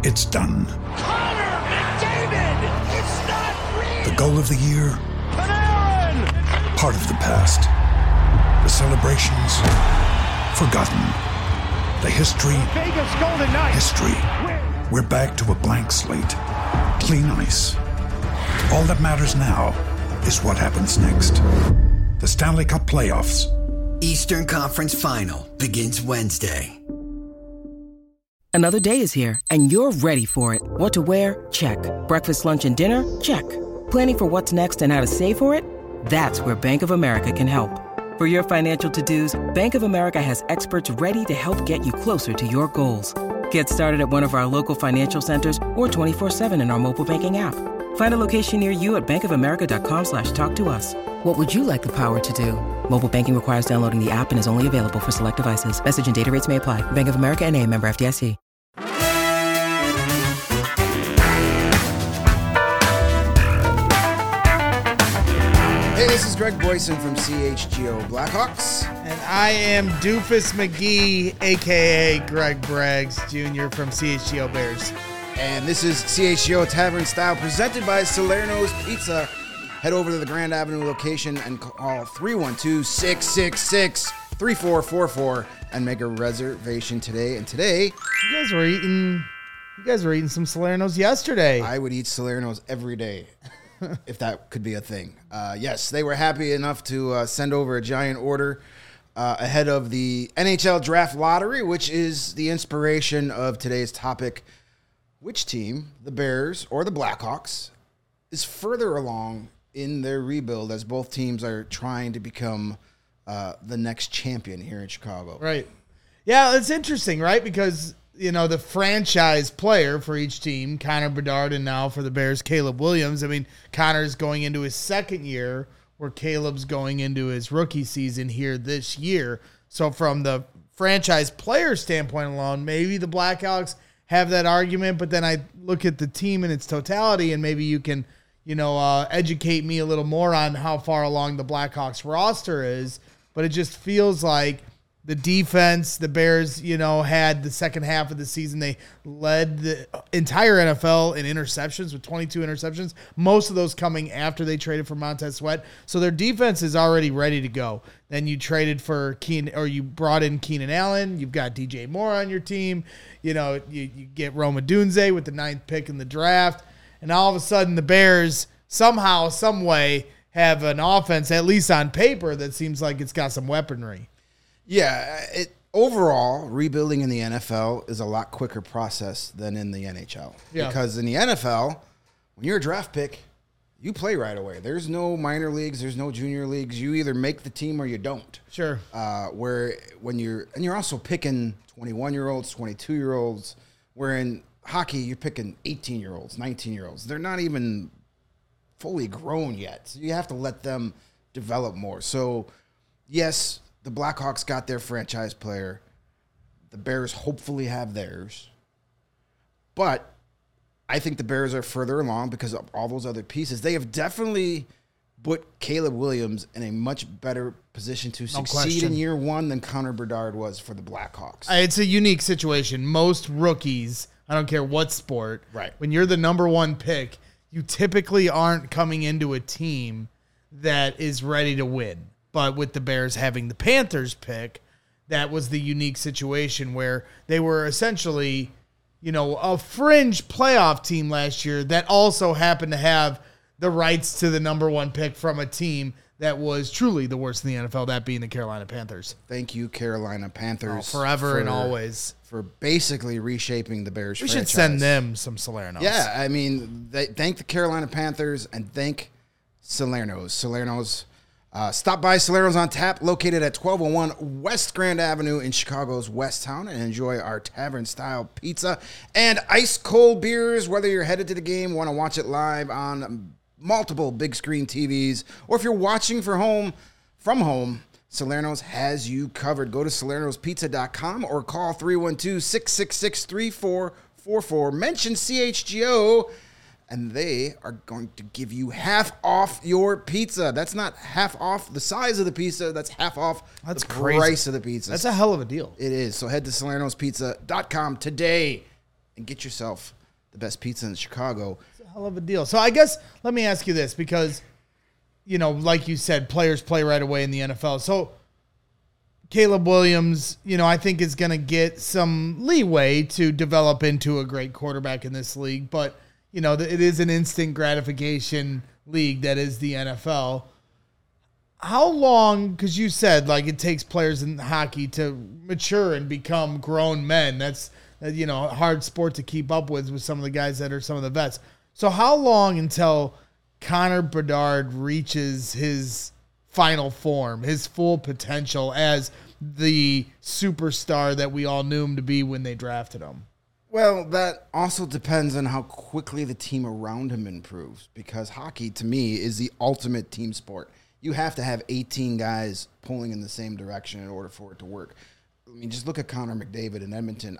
It's done. Connor McDavid! It's not real! The goal of the year? Panarin! Part of the past. The celebrations? Forgotten. The history? Vegas Golden Knights! History. We're back to a blank slate. Clean ice. All that matters now is what happens next. The Stanley Cup Playoffs. Eastern Conference Final begins Wednesday. Another day is here, and you're ready for it. What to wear? Check. Breakfast, lunch, and dinner? Check. Planning for what's next and how to save for it? That's where Bank of America can help. For your financial to-dos, Bank of America has experts ready to help get you closer to your goals. Get started at one of our local financial centers or 24/7 in our mobile banking app. Find a location near you at bankofamerica.com/talktous. What would you like the power to do? Mobile banking requires downloading the app and is only available for select devices. Message and data rates may apply. Bank of America N.A., member FDIC. Hey, this is Greg Boyson from CHGO Blackhawks. And I am Doofus McGee, a.k.a. Greg Braggs Jr. from CHGO Bears. And this is CHGO Tavern Style, presented by Salerno's Pizza. Head over to the Grand Avenue location and call 312-666-3444 and make a reservation today. And today, You guys were eating some Salerno's yesterday. I would eat Salerno's every day, if that could be a thing. Yes, they were happy enough to send over a giant order ahead of the NHL Draft Lottery, which is the inspiration of today's topic. Which team, the Bears or the Blackhawks, is further along in their rebuild as both teams are trying to become the next champion here in Chicago? Right. Yeah, it's interesting, right? Because, the franchise player for each team, Connor Bedard, and now for the Bears, Caleb Williams. I mean, Connor's going into his second year, where Caleb's going into his rookie season here this year. So from the franchise player standpoint alone, maybe the Blackhawks have that argument, but then I look at the team in its totality, and maybe you can, educate me a little more on how far along the Blackhawks roster is. But it just feels like the defense, the Bears, had the second half of the season. They led the entire NFL in interceptions with 22 interceptions, most of those coming after they traded for Montez Sweat. So their defense is already ready to go. Then you traded for you brought in Keenan Allen. You've got DJ Moore on your team. You get Roma Dunze with the 9th pick in the draft. And all of a sudden the Bears somehow, some way have an offense, at least on paper, that seems like it's got some weaponry. Yeah, overall, rebuilding in the NFL is a lot quicker process than in the NHL. Yeah. Because in the NFL, when you're a draft pick, you play right away. There's no minor leagues, there's no junior leagues. You either make the team or you don't. Sure. Where when you're also picking 21-year-olds, 22-year-olds, where in hockey you're picking 18-year-olds, 19-year-olds. They're not even fully grown yet. So you have to let them develop more. So, yes, the Blackhawks got their franchise player. The Bears hopefully have theirs. But I think the Bears are further along because of all those other pieces. They have definitely put Caleb Williams in a much better position to succeed in year one than Connor Bedard was for the Blackhawks. It's a unique situation. Most rookies, I don't care what sport, right, when you're the number one pick, you typically aren't coming into a team that is ready to win. But with the Bears having the Panthers pick, that was the unique situation where they were essentially, a fringe playoff team last year that also happened to have the rights to the number one pick from a team that was truly the worst in the NFL, that being the Carolina Panthers. Thank you, Carolina Panthers. Forever and always. For basically reshaping the Bears franchise. We should send them some Salernos. Yeah, I mean, thank the Carolina Panthers and thank Salerno's. Stop by Salerno's on Tap, located at 1201 West Grand Avenue in Chicago's West Town, and enjoy our tavern-style pizza and ice-cold beers, whether you're headed to the game, want to watch it live on multiple big-screen TVs, or if you're watching from home, Salerno's has you covered. Go to salernospizza.com or call 312-666-3444. Mention CHGO, and they are going to give you half off your pizza. That's not half off the size of the pizza. That's half off the price of the pizza. That's a hell of a deal. It is. So head to salernospizza.com today. and get yourself the best pizza in Chicago. It's a hell of a deal. So I guess let me ask you this, because, like you said, players play right away in the NFL. So Caleb Williams, I think is going to get some leeway to develop into a great quarterback in this league. But, it is an instant gratification league that is the NFL. How long, because you said it takes players in hockey to mature and become grown men. That's, a hard sport to keep up with some of the guys that are some of the vets. So how long until Connor Bedard reaches his final form, his full potential as the superstar that we all knew him to be when they drafted him? Well, that also depends on how quickly the team around him improves, because hockey, to me, is the ultimate team sport. You have to have 18 guys pulling in the same direction in order for it to work. I mean, just look at Connor McDavid in Edmonton.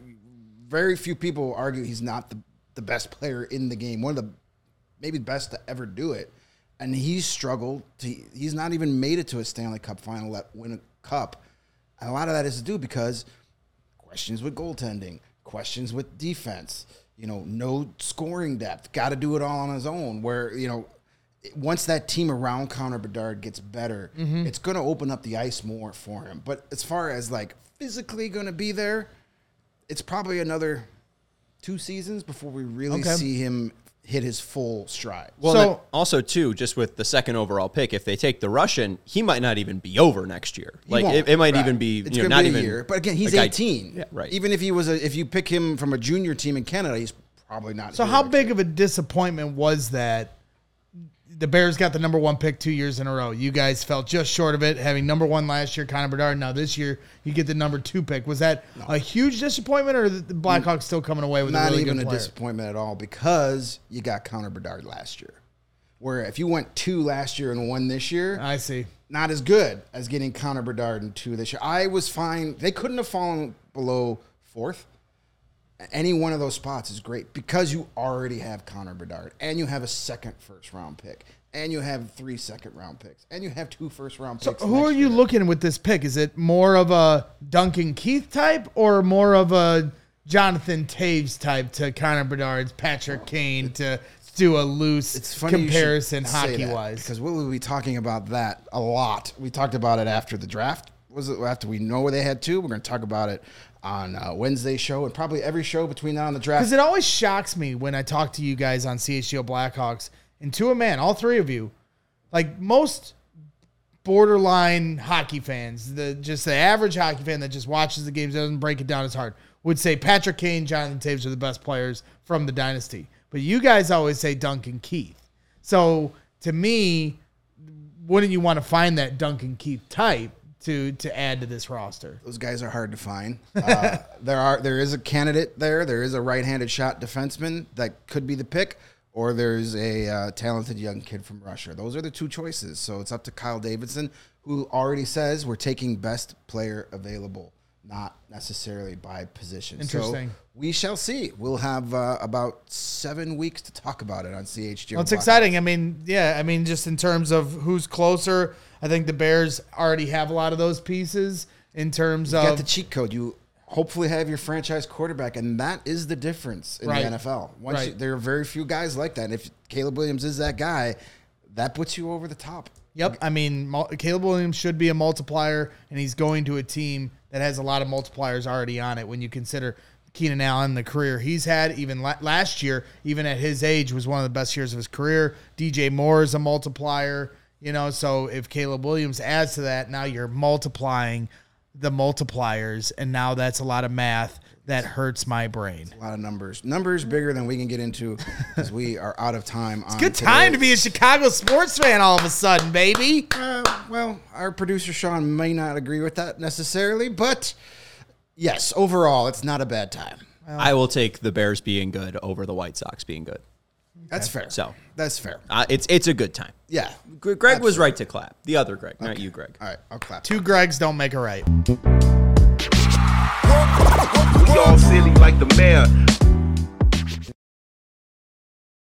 Very few people argue he's not the best player in the game, one of the maybe best to ever do it. And he's struggled. He's not even made it to a Stanley Cup final, let win a cup. And a lot of that is to do because questions with goaltending, questions with defense, no scoring depth, got to do it all on his own, where, once that team around Connor Bedard gets better, it's going to open up the ice more for him. But as far as physically going to be there, it's probably another 2 seasons before we really see him hit his full stride. Well, so, also, too, just with the second overall pick, if they take the Russian, he might not even be over next year. It might even be, it's not be even a year. But again, he's 18. Yeah, right. Even if if you pick him from a junior team in Canada, he's probably not. So how big of a disappointment was that? The Bears got the number 1 pick 2 years in a row. You guys fell just short of it, having number 1 last year, Connor Bedard. Now this year, you get the number 2 pick. Was that a huge disappointment, or the Blackhawks still coming away with a really good player? Not even a disappointment at all, because you got Connor Bedard last year. Where if you went 2 last year and 1 this year, I see, not as good as getting Connor Bedard in 2 this year. I was fine. They couldn't have fallen below 4th. Any one of those spots is great because you already have Connor Bedard, and you have a second first-round pick, and you have 3 second-round picks, and you have 2 first-round picks. So who are you looking with this pick? Is it more of a Duncan Keith type or more of a Jonathan Taves type to Connor Bedard's Patrick Kane to do a loose comparison hockey-wise? Because we'll be talking about that a lot. We talked about it after the draft. Was it after we know where they had 2? We're going to talk about it on Wednesday's show and probably every show between now and the draft. Because it always shocks me when I talk to you guys on CHGO Blackhawks, and to a man, all 3 of you, most borderline hockey fans, just the average hockey fan that just watches the games, doesn't break it down as hard, would say Patrick Kane, Jonathan Taves are the best players from the dynasty. But you guys always say Duncan Keith. So to me, wouldn't you want to find that Duncan Keith type to add to this roster? Those guys are hard to find. There is a candidate there. There is a right-handed shot defenseman that could be the pick, or there's a talented young kid from Russia. Those are the 2 choices. So it's up to Kyle Davidson, who already says we're taking best player available, not necessarily by position. Interesting. So we shall see. We'll have about 7 weeks to talk about it on CHGO. Well, it's exciting. Just in terms of who's closer, I think the Bears already have a lot of those pieces in terms of... You got the cheat code. You hopefully have your franchise quarterback, and that is the difference in the NFL. There are very few guys like that. And if Caleb Williams is that guy, that puts you over the top. Yep. Caleb Williams should be a multiplier, and he's going to a team that has a lot of multipliers already on it when you consider Keenan Allen, the career he's had. Even last year, even at his age, was one of the best years of his career. DJ Moore is a multiplier. So if Caleb Williams adds to that, now you're multiplying the multipliers, and now that's a lot of math that hurts my brain. A lot of numbers. Numbers bigger than we can get into because we are out of time. It's a good time to be a Chicago sports fan all of a sudden, baby. Well, our producer, Sean, may not agree with that necessarily, but yes, overall, it's not a bad time. I will take the Bears being good over the White Sox being good. That's fair. So that's fair. It's a good time. Yeah. Greg absolutely was right to clap. The other Greg, not you, Greg. All right, I'll clap. 2 Gregs don't make a right. We all silly like the mayor.